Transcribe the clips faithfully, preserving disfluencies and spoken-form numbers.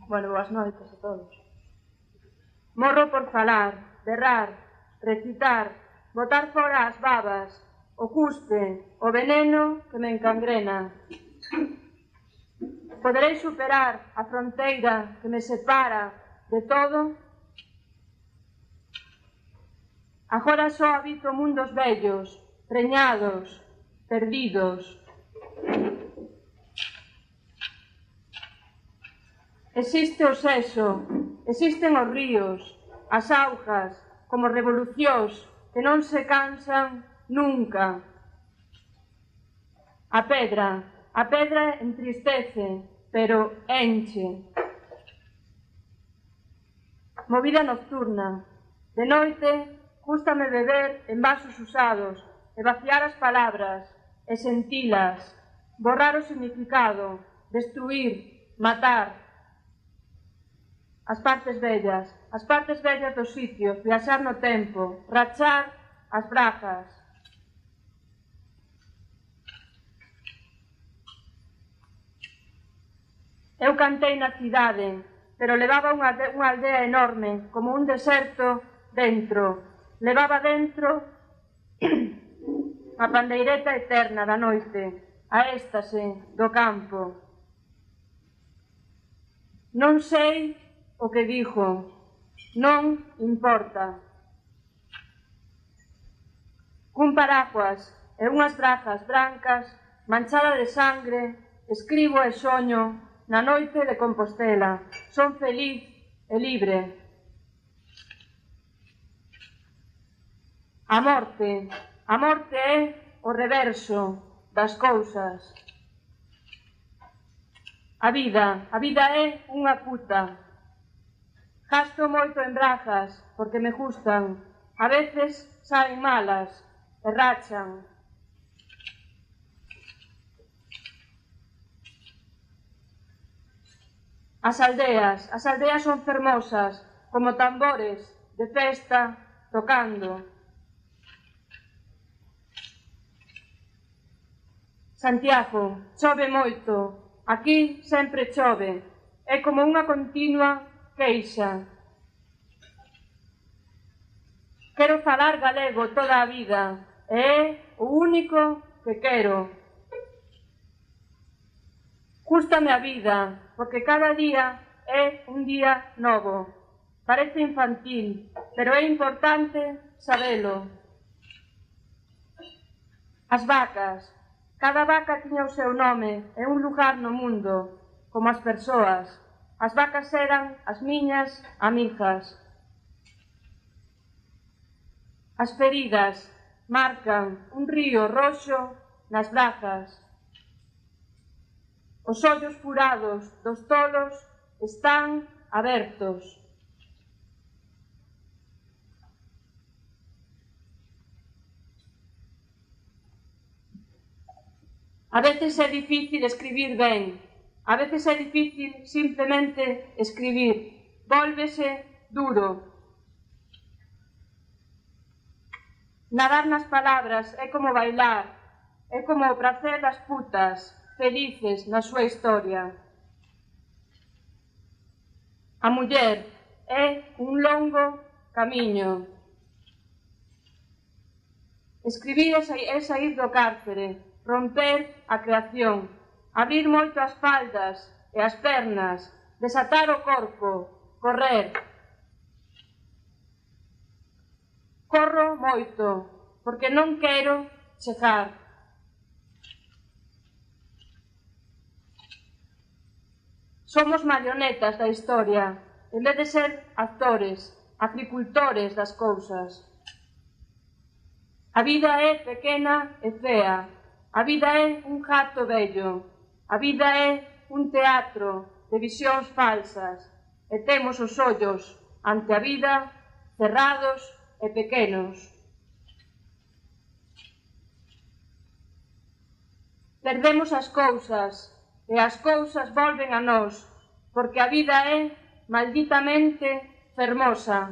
Bueno, boas noites a todos. Morro por falar, berrar, recitar, botar fora as babas, o cuspe, o veneno que me encangrena. Poderei superar a fronteira que me separa de todo? Agora só habito mundos vellos, preñados, perdidos. Existe o sexo, existen os ríos, as augas, como revolucións que non se cansan nunca. A pedra, a pedra entristece, pero enche. Movida nocturna, de noite, gústame beber en vasos usados e vaciar as palabras e sentilas, borrar o significado, destruir, matar. As partes vellas, as partes vellas dos sitios, viaxar no tempo, rachar as bragas. Eu cantei na cidade, pero levaba unha, unha aldea enorme, como un deserto dentro. Levaba dentro a pandeireta eterna da noite, a éxtase do campo. Non sei o que dixo, non importa. Cun paraguas e unhas bragas brancas, manchada de sangre, escribo e soño na noite de Compostela. Son feliz e libre. A morte, a morte é o reverso das cousas. A vida, a vida é unha puta. Gasto moito en bragas, porque me gustan. A veces saen malas e rachan. As aldeas, as aldeas son fermosas, como tambores de festa tocando. Santiago, chove moito. Aquí sempre chove. É como unha continua queixa. Quero falar galego toda a vida, e é o único que quero. Gústame a vida, porque cada día é un día novo. Parece infantil, pero é importante sabelo. As vacas, cada vaca tiña o seu nome e un lugar no mundo, como as persoas. As vacas eran as miñas amigas. As feridas marcan un río roxo nas bragas. Os ollos furados dos tolos están abertos. A veces é difícil escribir ben. A veces é difícil simplemente escribir. Vólvese duro. Nadar nas palabras é como bailar. É como o prazer das putas, felices na súa historia. A muller é un longo camiño. Escribir é saír do cárcere, romper a creación. Abrir moito as faldas e as pernas, desatar o corpo, correr. Corro moito, porque non quero chegar. Somos marionetas da historia, en vez de ser actores, agricultores das cousas. A vida é pequena e fea, a vida é un gato vello. A vida é un teatro de visións falsas e temos os ollos ante a vida cerrados e pequenos. Perdemos as cousas e as cousas volven a nós, porque a vida é malditamente fermosa.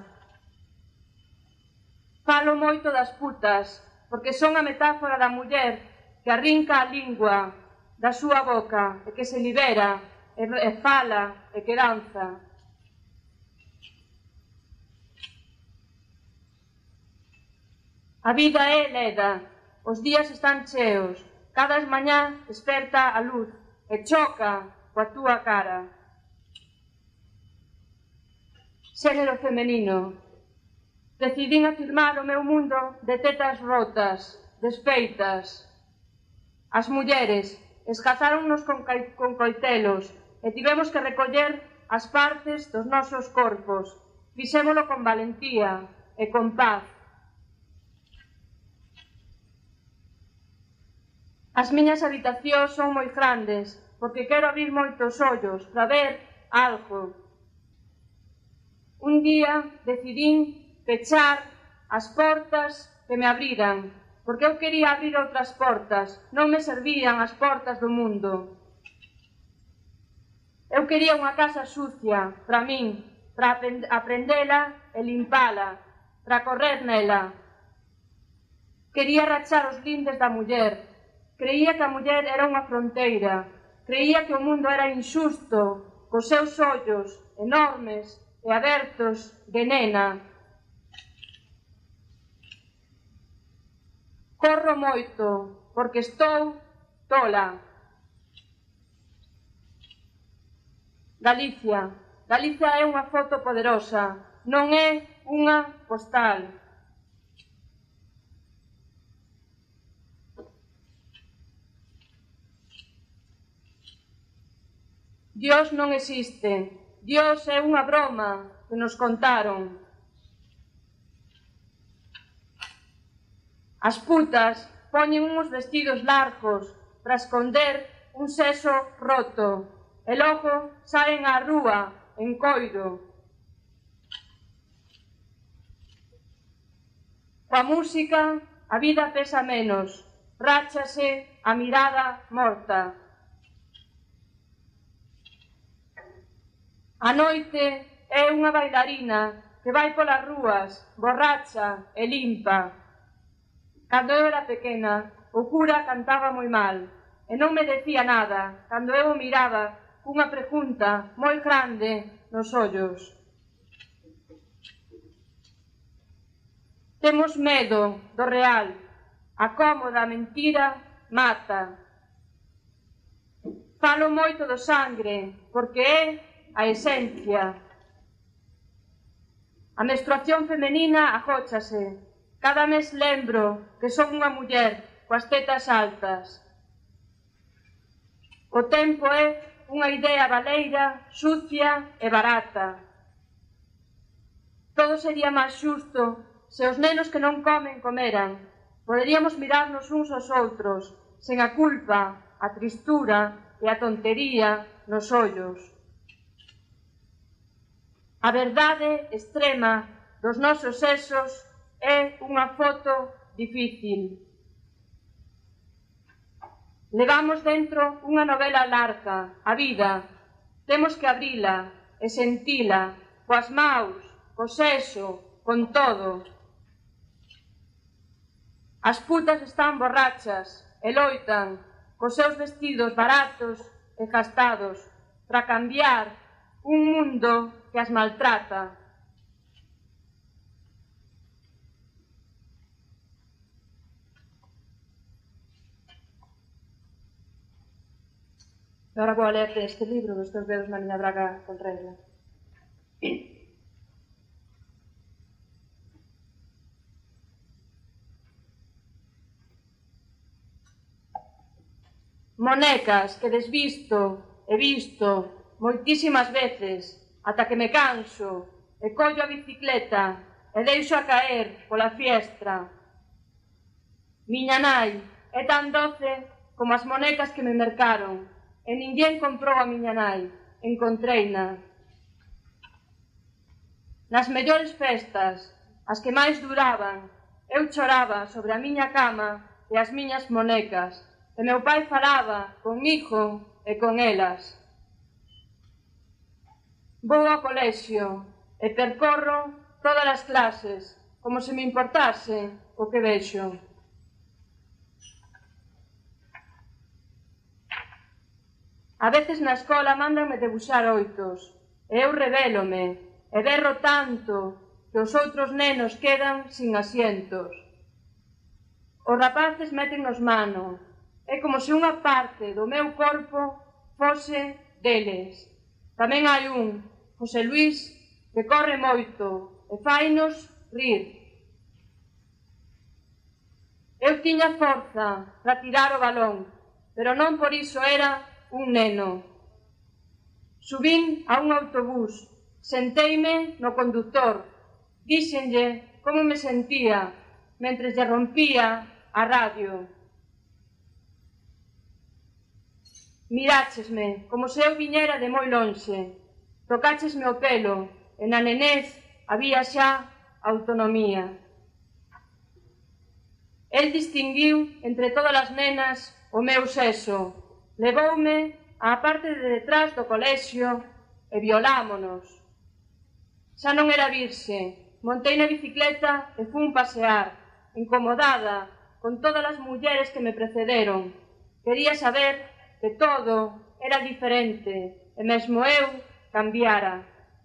Falo moito das putas, porque son a metáfora da muller que arrinca a lingua da súa boca e que se libera e fala e que danza. A vida é leda, os días están cheos, cada mañá desperta a luz e choca coa túa cara. Xénero femenino. Decidín afirmar o meu mundo de tetas rotas, despeitas. As mulleres escazáronnos con, con coitelos e tivemos que recoller as partes dos nosos corpos. Fixémolo con valentía e con paz. As miñas habitacións son moi grandes porque quero abrir moitos ollos para ver algo. Un día decidín pechar as portas que me abriran, porque eu quería abrir outras portas, non me servían as portas do mundo. Eu quería unha casa sucia para min, para aprendela e limpala, para correr nela. Quería rachar os lindes da muller, creía que a muller era unha fronteira, creía que o mundo era injusto, cos seus ollos enormes e abertos de nena. Corro moito, porque estou tola. Galicia. Galicia é unha foto poderosa, non é unha postal. Dios non existe. Dios é unha broma que nos contaron. As putas poñen uns vestidos largos para esconder un sexo roto e logo saen á rúa en coiro. Coa música a vida pesa menos, ráchase a mirada morta. A noite é unha bailarina que vai polas rúas, borracha e limpa. Cando eu era pequena, o cura cantaba moi mal e non me decía nada cando eu o miraba cunha pregunta moi grande nos ollos. Temos medo do real, a cómoda mentira mata. Falo moito do sangre porque é a esencia. A menstruación femenina agóchase. Cada mes lembro que son unha muller coas tetas altas. O tempo é unha idea baleira, sucia e barata. Todo sería máis xusto se os nenos que non comen comeran. Poderíamos mirarnos uns aos outros, sen a culpa, a tristura e a tontería nos ollos. A verdade extrema dos nosos sexos é unha foto difícil. Levamos dentro unha novela larga, a vida. Temos que abrila e sentila, coas maus, co sexo, con todo. As putas están borrachas e loitan cos seus vestidos baratos e gastados para cambiar un mundo que as maltrata. Agora vou a lerte este libro dos teus dedos na miña braga con regla. Monecas que desvisto e visto moitísimas veces ata que me canso e collo a bicicleta e deixo a caer pola fiestra. Miña nai é tan doce como as monecas que me mercaron. E ninguén comprou a miña nai, encontreina. Nas mellores festas, as que máis duraban, eu choraba sobre a miña cama e as miñas monecas, e meu pai falaba comigo e con elas. Vou ao colexio e percorro todas as clases, como se me importase o que vexo. A veces na escola mandanme debuxar oitos, e eu rebélome, e berro tanto que os outros nenos quedan sin asientos. Os rapaces métennos mano, é como se unha parte do meu corpo fose deles. Tamén hai un, José Luis, que corre moito e fainos rir. Eu tiña forza para tirar o balón, pero non por iso era un neno. Subín a un autobús, senteime no conductor, díxenlle como me sentía, mentres lle rompía a radio. Miráchesme como se eu viñera de moi lonxe, tocáchesme o pelo, e na nenez había xa autonomía. El distinguiu entre todas as nenas o meu sexo, levoume á parte de detrás do colexio e violámonos. Xa non era virxe, montei na bicicleta e fun pasear, incomodada con todas as mulleres que me precederon. Quería saber que todo era diferente e mesmo eu cambiara.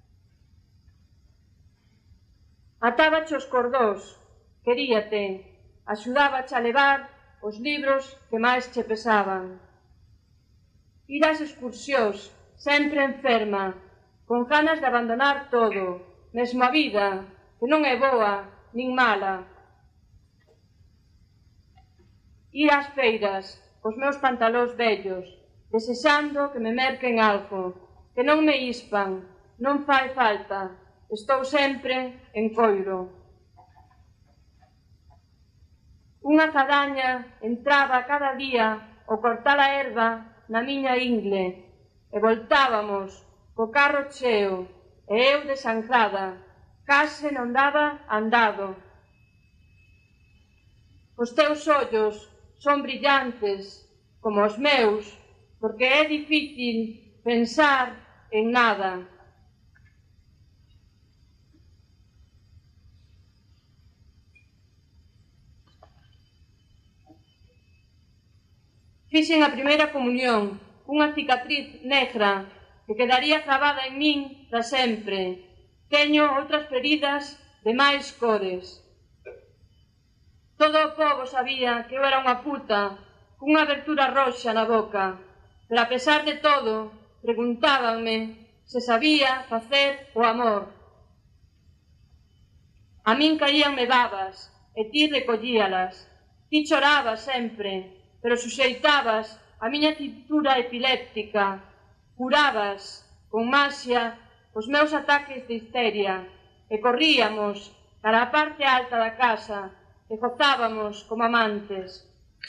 Atábache os cordós, queríate, axudábache a levar os libros que máis che pesaban. Ir ás excursións, sempre enferma, con ganas de abandonar todo, mesmo a vida, que non é boa nin mala. Ir ás feiras, cos meus pantalóns vellos, desexando que me merquen algo, que non me ispan, non fai falta, estou sempre en coiro. Unha zadaña entraba cada día ao cortar a erva na miña ingle e voltábamos co carro cheo e eu desangrada, case non daba andado. Os teus ollos son brillantes como os meus, porque é difícil pensar en nada. Fixen a primeira comunión, unha cicatriz negra que quedaría cravada en min para sempre. Teño outras feridas de máis cores. Todo o pobo sabía que eu era unha puta, cunha abertura roxa na boca, pero a pesar de todo, preguntábanme se sabía facer o amor. A min caíanme babas, e ti recollíalas. Ti chorabas sempre, pero suxeitabas a miña cintura epiléptica, curabas con maxia os meus ataques de histeria, e corríamos para a parte alta da casa, e gozábamos como amantes.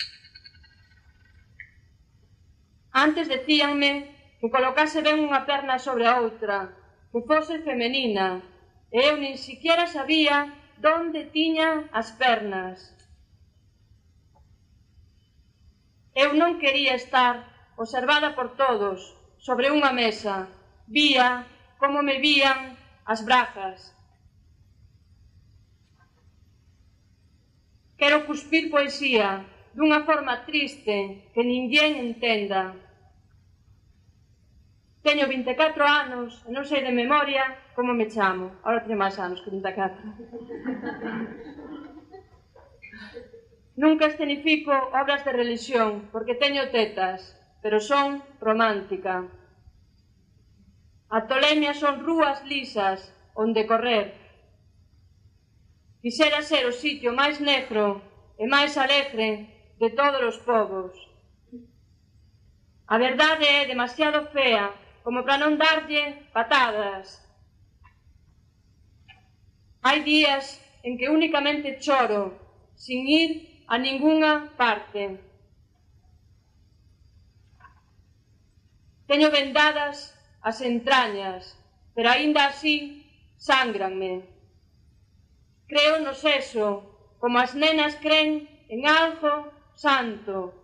Antes decíanme que colocase ben unha perna sobre a outra, que fose femenina, e eu nin siquiera sabía donde tiña as pernas. Eu non quería estar observada por todos sobre unha mesa. Vía como me vían as bragas. Quero cuspir poesía dunha forma triste que ninguén entenda. Teño vinte e catro anos e non sei de memoria como me chamo. Ahora teño máis anos que vinte e catro. Nunca escenifico obras de religión, porque teño tetas, pero son romántica. A tolemia son rúas lisas onde correr. Quixera ser o sitio máis negro e máis alegre de todos os povos. A verdade é demasiado fea como para non darlle patadas. Hai días en que únicamente choro, sin ir a ningunha parte. Teño vendadas as entrañas, pero aínda así sángranme. Creo no sexo, como as nenas cren en algo santo.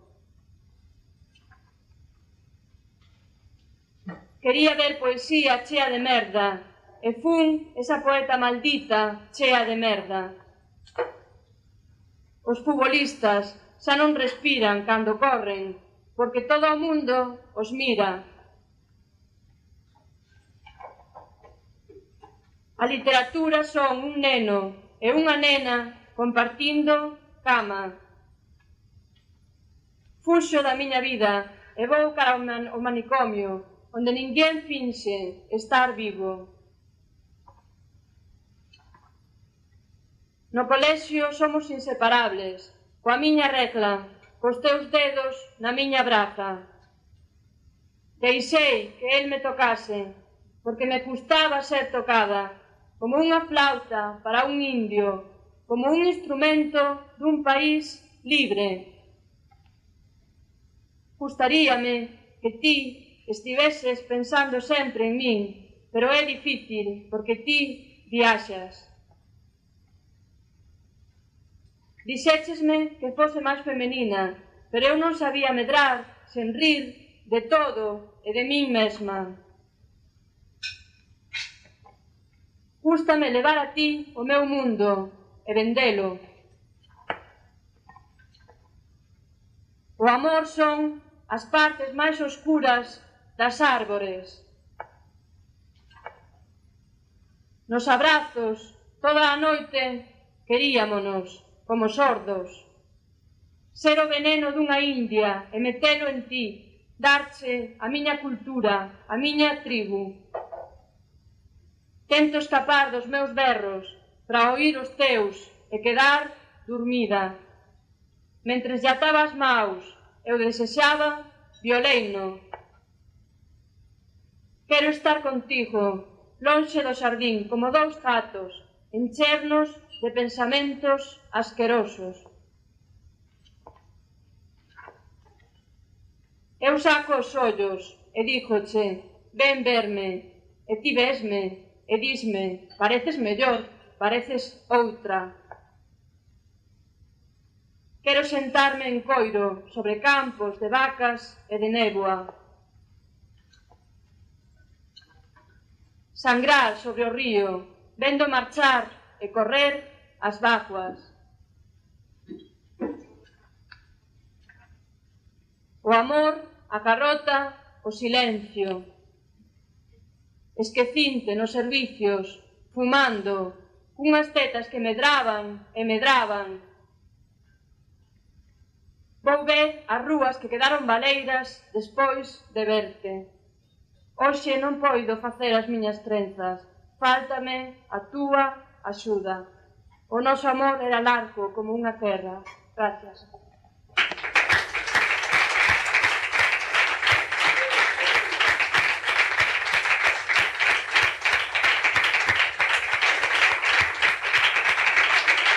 Quería ver poesía chea de merda, e fun esa poeta maldita chea de merda. Os futbolistas xa non respiran cando corren, porque todo o mundo os mira. A literatura son un neno e unha nena compartindo cama. Fuxo da miña vida e vou cara ao manicomio, onde ninguén finxe estar vivo. No colexio somos inseparables, coa miña regla, cos teus dedos na miña braza. Deixei que el me tocase, porque me custaba ser tocada, como unha flauta para un indio, como un instrumento dun país libre. Gustaríame que ti estiveses pensando sempre en min, pero é difícil, porque ti viaxas. Dixéchesme que fose máis femenina, pero eu non sabía medrar sen rir de todo e de min mesma. Gústame levar a ti o meu mundo e vendelo. O amor son as partes máis oscuras das árbores. Nos abrazos, toda a noite, queríamonos, como sordos. Ser o veneno dunha india e metelo en ti, darche a miña cultura, a miña tribu. Tento escapar dos meus berros para oír os teus e quedar dormida. Mentres lle ataba as maus, eu desexaba violeino. Quero estar contigo, lonxe do xardín, como dous gatos, enchernos de pensamentos asquerosos. Eu saco os ollos e dígoche, ven verme, e ti vesme, e disme, pareces mellor, pareces outra. Quero sentarme en coiro sobre campos de vacas e de néboa. Sangrar sobre o río, vendo marchar e correr as vacuas. O amor acarrota o silencio. Esquecinte nos servicios, fumando, cunhas tetas que medraban e medraban. Vou ver as rúas que quedaron baleiras despois de verte. Hoxe non poido facer as miñas trenzas, fáltame a túa axuda. O noso amor era largo como unha terra. Gracias.